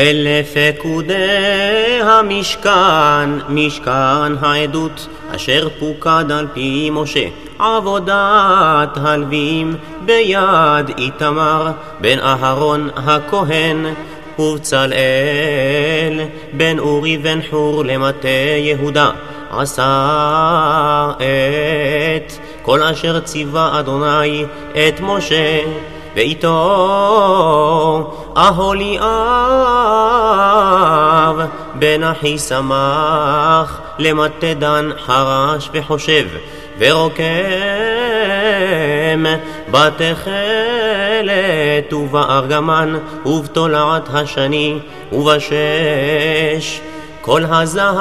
אלה פקודי המשכן, משכן העדות, אשר פוקד על פי משה, עבודת הלווים ביד איתמר, בן אהרון הכהן, ובצלאל בן אורי בן חור למטה יהודה, עשה את כל אשר ציווה אדוני את משה, ואיתו אהוליאב בן אחיסמך למטה דן חרש וחושב, ורוקם בתכלת ובארגמן ובתולעת השני ובשש כל הזהב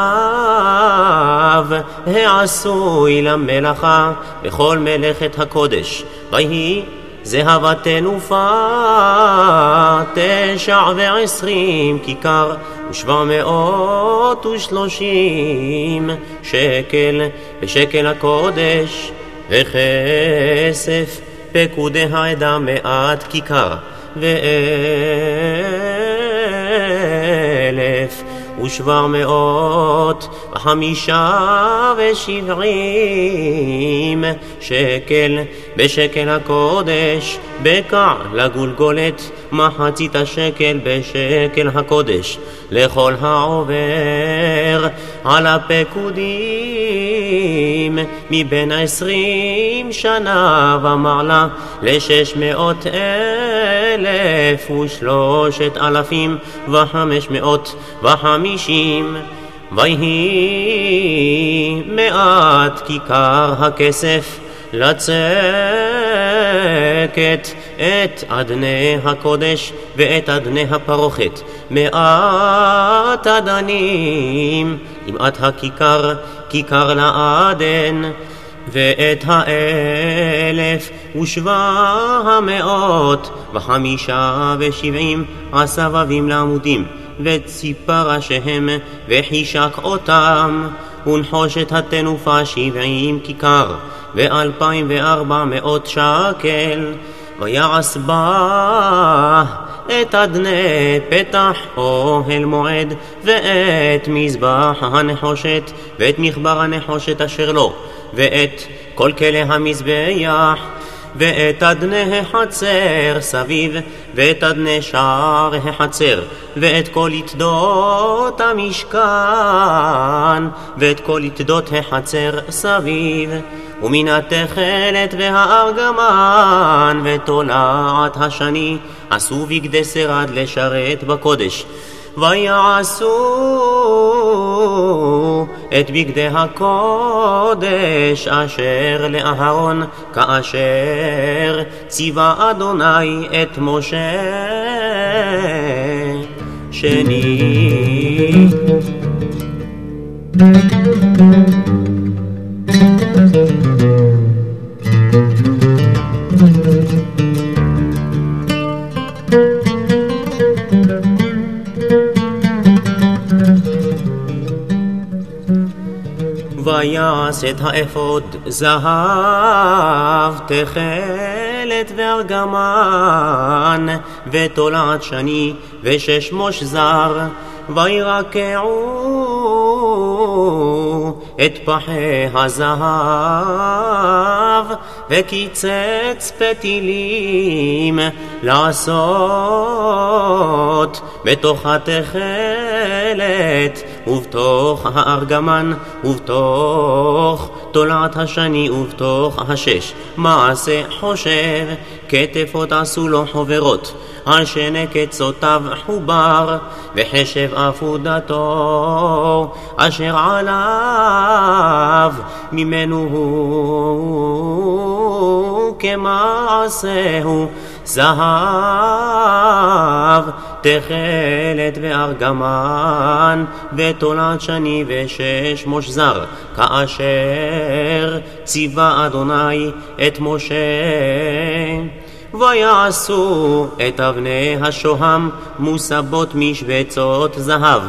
העשוי למלאכה בכל מלאכת הקודש. ויהי זהבה תנופה 29 כיכר ו730 שקל בשקל הקודש, וכסף פקודי העדה 100 כיכר ו1,775 שקל בשקל הקודש, בקע לגולגולת מחצית השקל בשקל הקודש, לכל העובר על הפקודים מבין 20 שנה ומעלה ל600,000 ו3,550. ויהי 100 כיכר הכסף לצקת את אדני הקודש ואת אדני הפרוכת, 100 אדנים עם 1 הכיכר, כיכר לעדן, ואת 1,775 הסבבים לעמודים, וציפה ראשיהם וחישק אותם, ונחושת התנופה 70 כיכר ו2,400 שקל. ויעש בה את אדני פתח אוהל מועד, ואת מזבח הנחושת, ואת מחבר הנחושת אשר לו, ואת כל כלי המזבח, ואת אדני החצר סביב, ואת אדני שער החצר, ואת כל יתדות המשכן, ואת כל יתדות החצר סביב, ומן התכלת והארגמן ותולעת השני עשו בגדי שרד לשרת בקודש. ויעשו את בגדי הקודש אשר לאהרון, כאשר ציווה אדוני את משה. שני ויעש את האפוד זהב, תכלת וארגמן ותולעת שני ו6 מושזר, וירקעו את פחי הזהב, וקיצץ פתילים לעשות בתוך התכלת ובתוך הארגמן ובתוך תולעת השני ובתוך השש. מעשה חושב כתפות עשו לו חוברות, על שני קצותיו חובר, וחשב אפודתו אשר עליו ממנו הוא כמעשהו זהב, תכלת וארגמן ותולעת שני ו6 מושזר, כאשר ציווה אדוני את משה. ויעשו את אבני השוהם מוסבות משבצות זהב,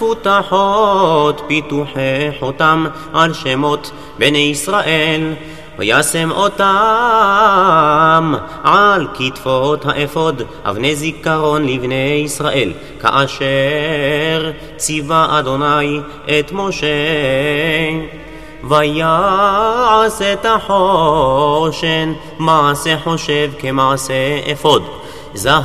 מפותחות פיתוחי חותם על שמות בני ישראל, וישם אותם על כתפות האפוד, אבני זיכרון לבני ישראל, כאשר ציווה אדוני את משה. ויעש את החושן מעשה חושב כמעשה אפוד, זהב,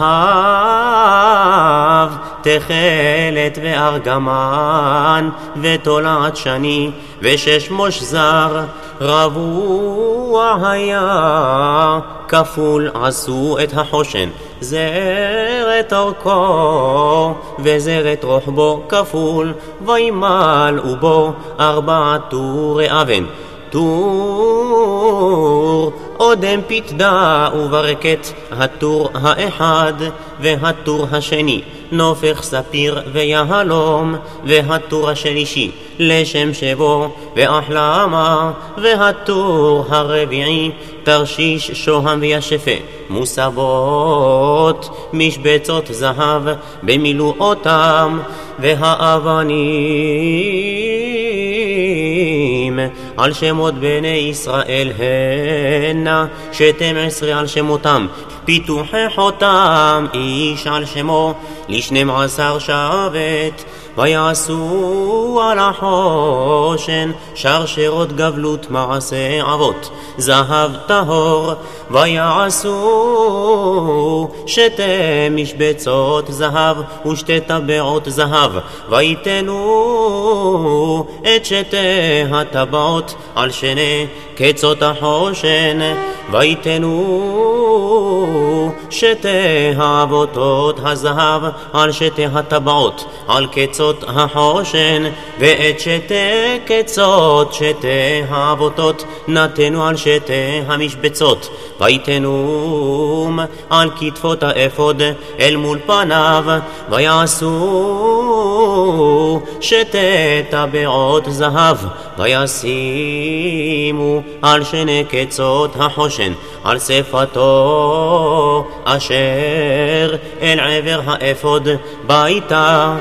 תכלת וארגמן ותולעת שני ושש מושזר, רבוע היה כפול עשו את החושן, זרת אורכו וזרת רוחבו כפול, וימלאו בו 4 טורי אבן, טור אודם פתדה וברקת, הטור האחד והטור השני נופך ספיר ויהלום, והטור השלישי לשם שבו ואחלמה, והטור הרביעי תרשיש שוהם וישפה, מוסבות משבצות זהב במילואותם, והאבנים על שמות בני ישראל הנה 12 על שמותם, פיתוחי חותם איש על שמו ל12 שבט. ויעשו על החושן שרשרות גבלות מעשה אבות, זהב טהור, ויעשו 2 משבצות זהב ו2 טבעות זהב, ויתנו את 2 הטבעות על שני קצות החושן, ויתנו 2 האבותות הזהב על 2 הטבעות על קצות החושן, ואת 2 קצות 2 האבותות נתנו על 2 המשבצות, ויתנום על כתפות האפוד אל מול פניו, ויעשו 2 טבעות זהב, וישימו על 2 קצות החושן על שפתו אשר אל עבר האפוד ביתה,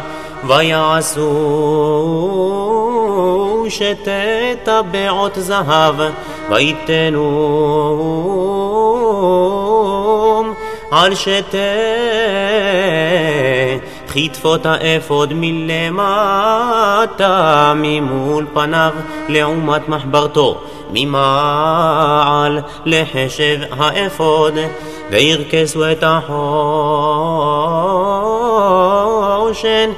ויעשו 2 טבעות זהב, ויתנום על 2 כתפות האפוד מלמטה ממול פניו לעומת מחברתו, ממעל לחשב האפוד, וירכסו את החושן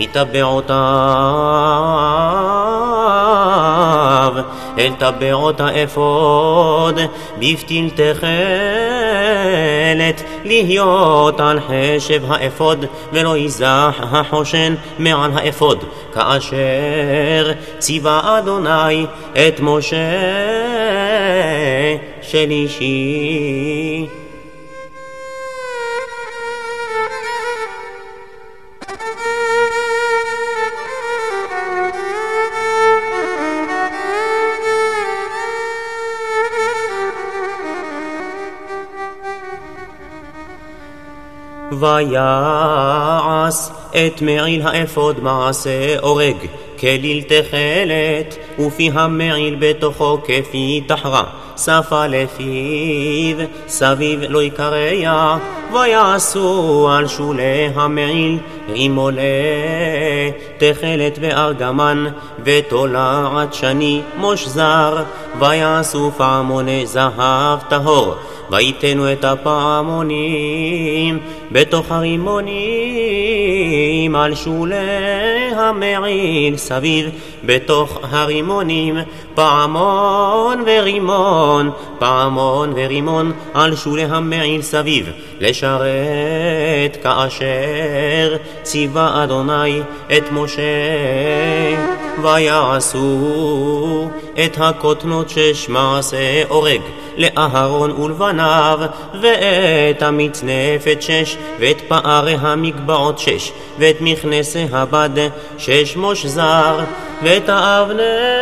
מטבעותיו אל טבעות האפוד, בפתיל תכלת להיות על חשב האפוד, ולא יזח החושן מעל האפוד, כאשר ציווה אדוני את משה שלישי. ויעש את מעיל האפוד מעשה אורג כליל תכלת, ופי המעיל בתוכו כפי תחרה, שפה לפיו סביב לא יקרע, ויעשו על שולי המעיל רימולי תכלת וארגמן ותולעת שני מושזר, ויעשו פעמוני זהב טהור, ויתנו את הפעמונים בתוך הרימונים על שולי המעיל סביב, בתוך הרימונים פעמון ורימון, פעמון ורימון על שולי המעיל סביב, לשרת כאשר ציווה אדוני את משה. ויעשו את הכותנות 6 מעשה אורג לאהרון ולבניו, ואת המצנפת 6, ואת פערי המקבעות 6, ואת מכנסי הבד 6 מושזר, ואת האבנת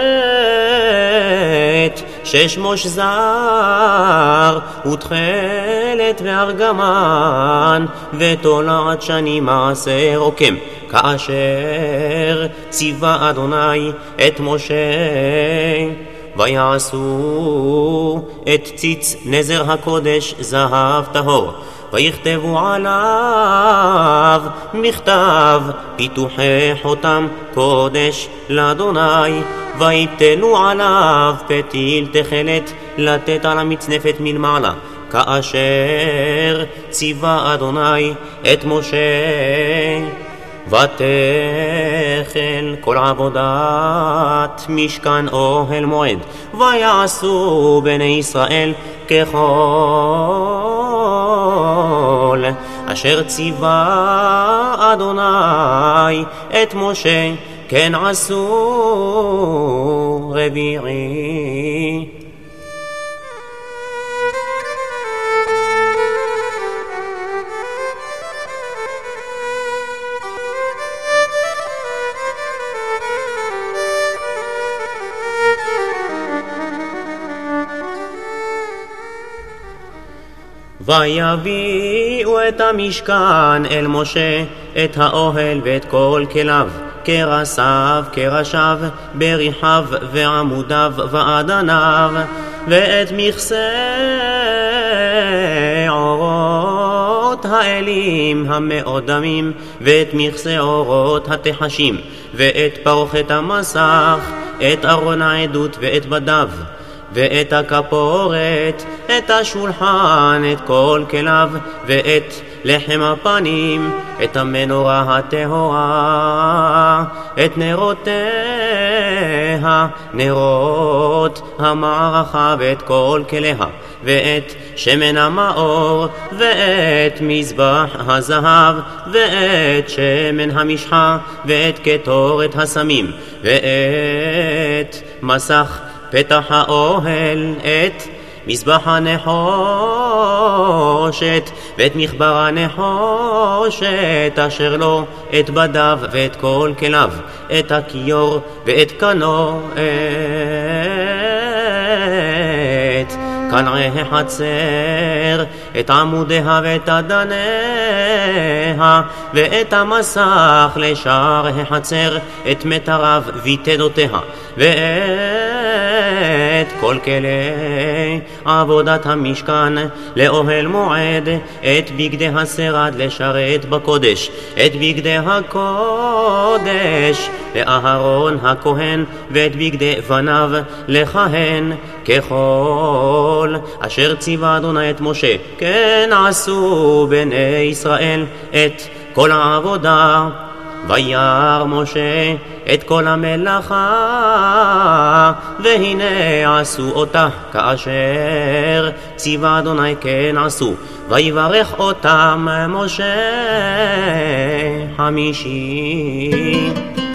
6 מושזר, ותכלת וארגמן ותולעת שני מעשה רוקם, כאשר ציווה אדוני את משה. ויעשו את ציץ נזר הקודש זהב טהור, ויכתבו עליו מכתב פיתוחי חותם קודש לאדוני, ויתנו עליו פתיל תכלת לתת על המצנפת מלמעלה, כאשר ציווה אדוני את משה. ותחל כל עבודת משכן אוהל מועד, ויעשו בני ישראל ככל אשר ציווה אדוני את משה, כן עשו. רביעי. ויביאו את המשכן אל משה, את האוהל ואת כל כליו, כרסיו כראשיו, בריחיו ועמודיו ואדניו, ואת מכסה אורות האלים המאודמים, ואת מכסה אורות התחשים, ואת פרוכת המסך, את ארון העדות ואת בדיו, ואת הכפורת, את השולחן, את כל כליו, ואת לחם הפנים, את המנורה הטהורה, את נרותיה, נרות המערכה ואת כל כליה, ואת שמן המאור, ואת מזבח הזהב, ואת שמן המשחה, ואת קטורת הסמים, ואת מסך פתח האוהל, את מזבח הנחושת, ואת מחבר הנחושת אשר לו, את בדיו ואת כל כליו, את הכיור ואת קנו, את קנעי החצר, את עמודיה ואת אדניה, ואת המסך לשער החצר, את מטריו ויתדותיה, ואת כל כלי עבודת המשכן לאוהל מועד, את בגדי השרד לשרת בקודש, את בגדי הקודש לאהרון הכהן, ואת בגדי בניו לכהן, ככל אשר ציווה אדוני את משה, כן עשו בני ישראל את כל העבודה. וירא משה את כל המלאכה, והנה עשו אותה כאשר ציווה אדוני, כן עשו. ויברך אותם משה. חמישי.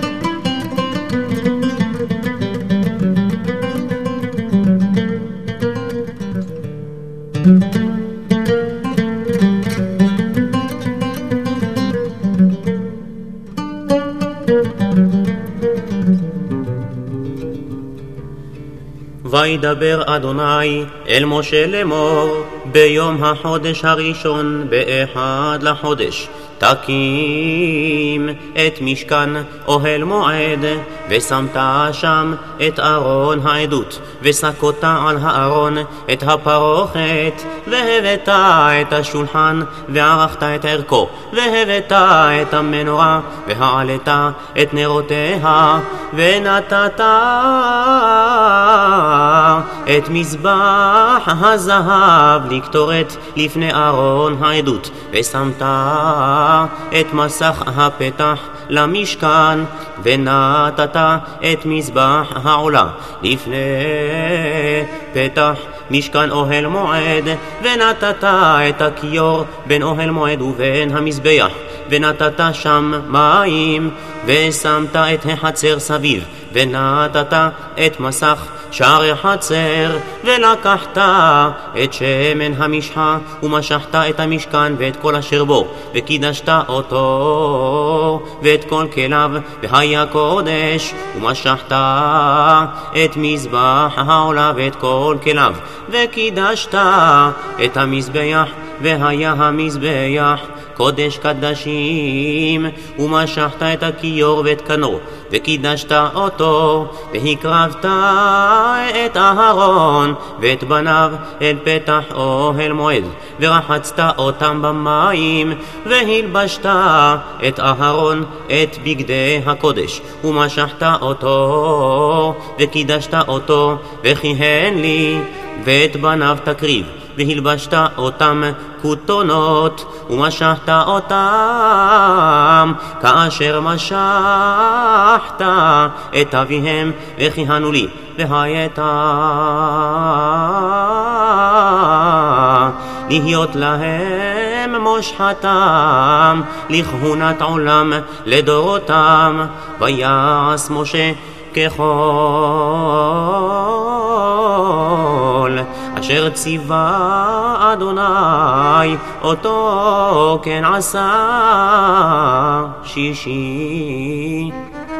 וידבר אדוני אל משה לאמור, ביום החודש הראשון באחד לחודש תקים את משכן אוהל מועד, ושמת שם את ארון העדות, וסקות על הארון את הפרוכת, והבאת את השולחן, וערכת את ערכו, והבאת את המנורה, והעלית את נרותיה, ונתת את מזבח הזהב לקטורת לפני ארון העדות, ושמת את מסך הפתח למשכן, ונתת את מזבח העולה לפני פתח משכן אוהל מועד, ונתת את הכיור בין אוהל מועד ובין המזבח, ונתת שם מים, ושמת את החצר סביב, ונתת את מסך שער החצר, ולקחת את שמן המשחה, ומשחת את המשכן ואת כל אשר בו, וקידשת אותו ואת כל כליו, והיה קודש, ומשחת את מזבח העולה ואת כל כליו, וקידשת את המזבח והיה המזבח קודש קדשים, ומשכת את הכיור ואת כנו, וקידשת אותו, והקרבת את אהרון ואת בניו אל פתח אוהל מועד, ורחצת אותם במים, והלבשת את אהרון את בגדי הקודש, ומשכת אותו, וקידשת אותו, וכיהן לי, ואת בניו תקריב, והלבשת אותם כותונות, ומשכת אותם כאשר משכת את אביהם, וכיהנו לי, והייתה להיות להם מושחתם לכהונת עולם לדורותם. ויעש משה ככל אשר ציווה אדוני אותו, כן עשה. שישי.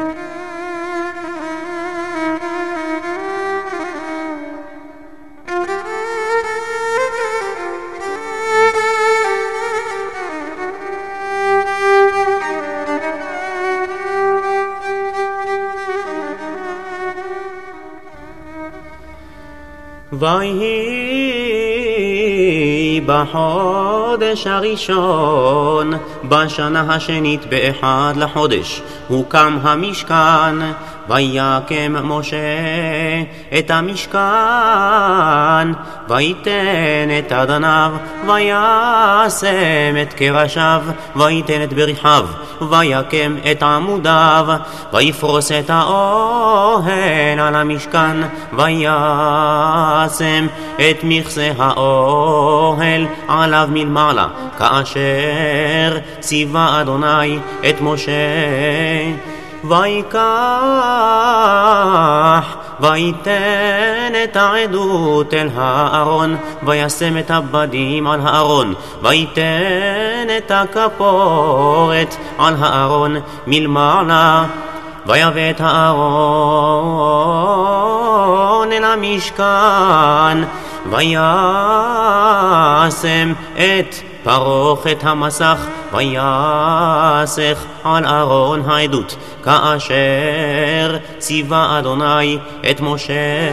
ויהי בחודש הראשון בשנה השנית באחד לחודש הוקם המשכן, ויקם משה את המשכן, ויתן את אדניו, וישם את קרשיו, ויתן את בריחיו, ויקם את עמודיו, ויפרוס את האוהל על המשכן, וישם את מכסה האוהל עליו מלמעלה, כאשר ציווה אדוני את משה. ויקח ויתן את העדות אל הארון, וישם את הבדים על הארון, ויתן את הכפורת על הארון מלמעלה, ויבא את הארון אל המשכן, וישם את פרוכת המסך, ויסך על ארון העדות, כאשר ציווה אדוני את משה.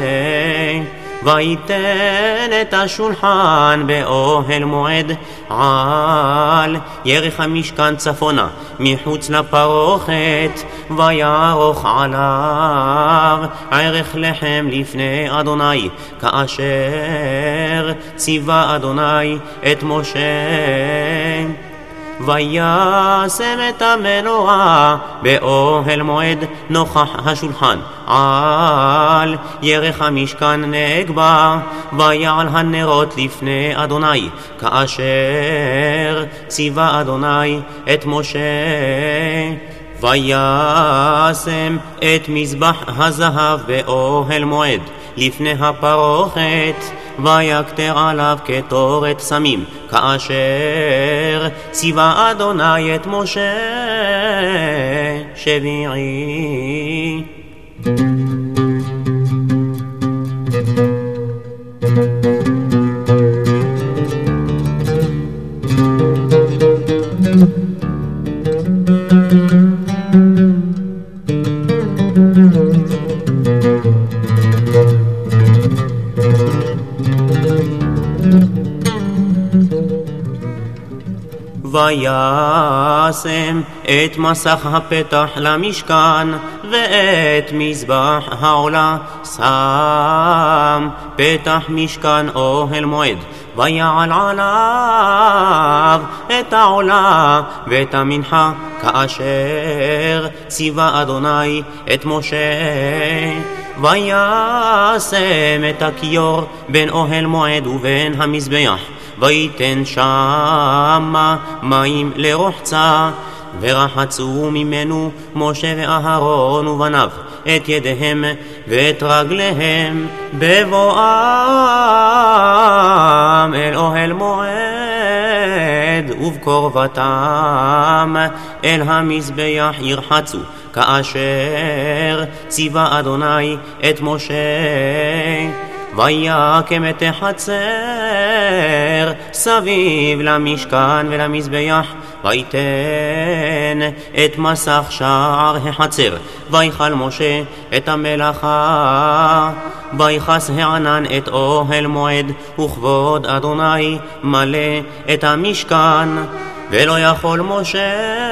ויתן את השולחן באוהל מועד על ירך המשכן צפונה מחוץ לפרוכת, ויערוך עליו ערך לחם לפני אדוני, כאשר ציווה אדוני את משה. וישם את המנורה באוהל מועד נוכח השולחן על ירך המשכן נגבה, ויעל הנרות לפני אדוני, כאשר ציווה אדוני את משה. וישם את מזבח הזהב באוהל מועד לפני הפרוכת, ויקטר עליו קטורת סמים, כאשר ציווה אדוני את משה. שביעי. וישם את מסך הפתח למשכן ואת מזבח העולה, שם פתח משכן אוהל מועד, ויעל עליו את העולה ואת המנחה, כאשר ציווה אדוני את משה. וישם את הכיור בין אוהל מועד ובין המזבח, ויתן שמה מים לרוחצה, ורחצו ממנו משה ואהרון ובניו את ידיהם ואת רגליהם בבואם אל אוהל מועד, ובקרבתם אל המזבח ירחצו, כאשר ציווה אדוני את משה. ויקם את החצר סביב למשכן ולמזבח, ויתן את מסך שער החצר. ויכל משה את המלאכה, ויכס הענן את אוהל מועד, וכבוד אדוני מלא את המשכן. ולא יכול משה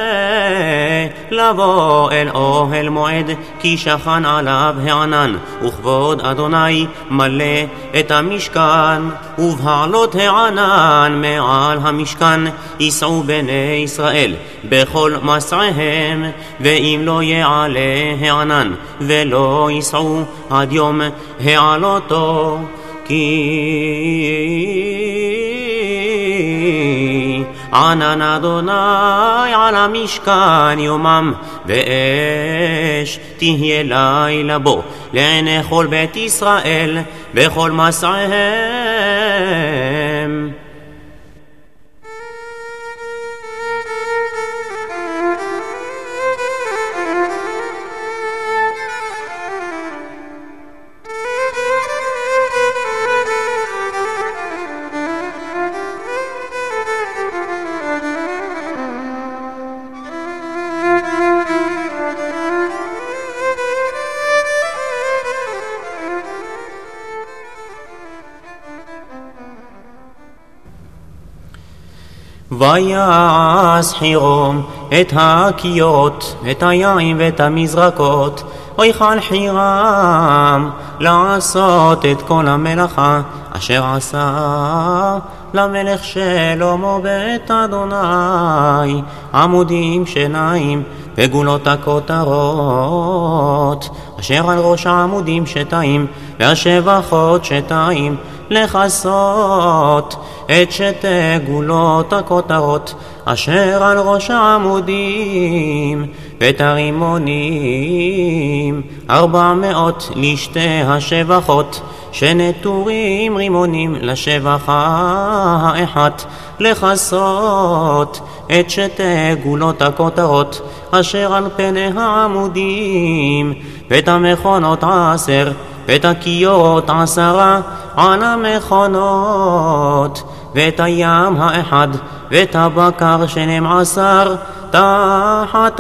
לבוא אל אוהל מועד, כי שכן עליו הענן, וכבוד אדוני מלא את המשכן. ובעלות הענן מעל המשכן ייסעו בני ישראל בכל מסעיהם, ואם לא יעלה הענן ולא ייסעו עד יום העלותו, כי ענן אדוני על המשכן יומם, ואש תהיה לילה בו לעיני כל בית ישראל בכל מסעיהם. ויעש חירום את הכיות, את היין ואת המזרקות, ויכל חירם לעשות את כל המלאכה אשר עשה למלך שלמה בית אדוני, עמודים שניים וגולות הכותרות אשר על ראש העמודים שתיים, והשבחות שתיים, לכסות את שתי גולות הכותרות אשר על ראש העמודים, ואת הרימונים 400 לשתי השבחות, שנטורים רימונים לשבחה האחת, לכסות את שתי גולות הכותרות אשר על פני העמודים, ואת המכונות 10, ואת הכיורות 10 על המכונות, ואת הים האחד, ואת הבקר 12 תחת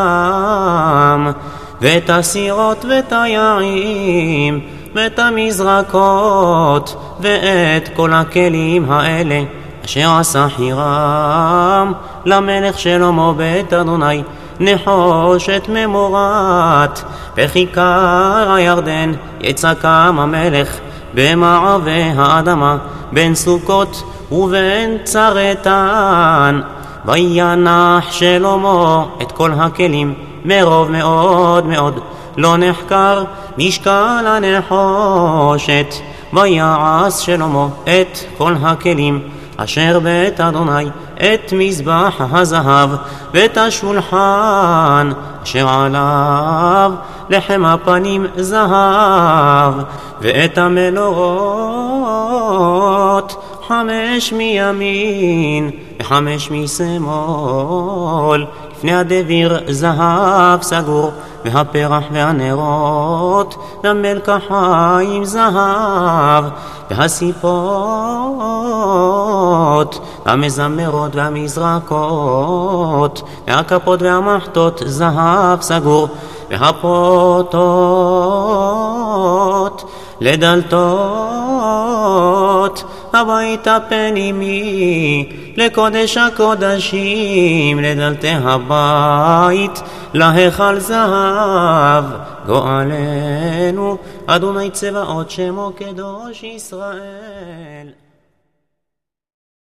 הים, ואת הסירות ואת היעים, ואת המזרקות, ואת כל הכלים האלה אשר עשה חירם למלך שלמה בית אדוני, נחושת ממורת בכיכר הירדן, יצקם המלך במערבי האדמה, בין סוכות ובין צרתן. וינח שלמה את כל הכלים מרוב מאוד מאוד, לא נחקר משקל הנחושת. ויעש שלמה את כל הכלים אשר בית אדוני, את מזבח הזהב ואת השולחן אשר עליו לחם הפנים זהב, ואת המנורות 5 מימין ו5 משמאל, לפני הדביר זהב סגור, והפרח והנרות והמלקחיים זהב, והסיפות והמזמרות והמזרקות והכפות והמחטות זהב סגור, והפוטות לדלתות הבית הפנימי לקודש הקודשים, לדלתי הבית להיכל זהב. גואלנו אדוני צבאות שמו קדוש ישראל.